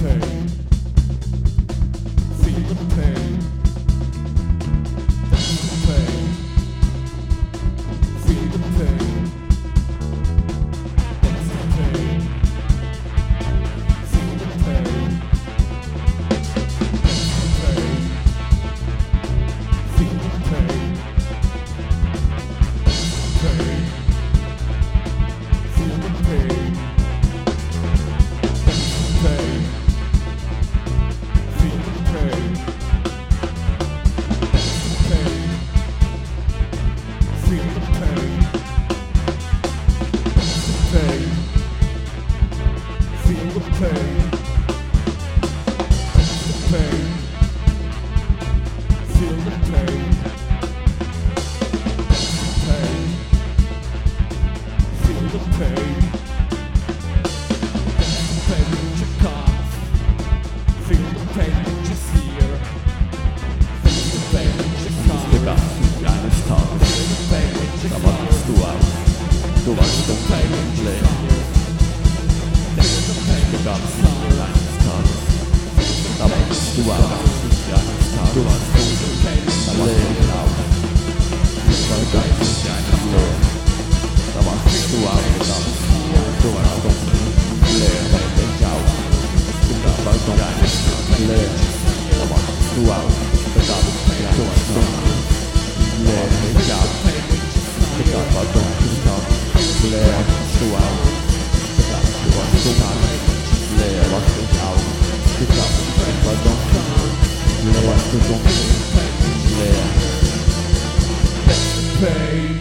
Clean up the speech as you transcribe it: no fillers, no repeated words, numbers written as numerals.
pain. Feel the pain. That's the pain. Feel the pain. That's the pain. Feel the pain. That's the pain. Feel the pain. That's the pain. Feel the pain. Pain. Feel the pain. Pain. Feel the pain. Pain. Feel the pain. Pain. Feel the pain. Pain. Feel the pain. Pain in your cough. Feel the pain in your ear. Feel the pain in your cough. Tycker eines Tages, Feel the pain in your da wachst du auf. Du wachst dunkel und leer. Tycker eines Tages, da wachst du auf. Du wachst dunkel und leer auf. Tycker eines leer. Da wachst du auf. Du wachst dunkel und leer. Auf. Tycker eines leer. Da wachst du auf. Du wachst dunkel und leer. Auf. Tycker leer, du auf. Du warst dunkel, leer, warst du auf. Ich war dunkel, leer, warst du dunkel, leer. pain.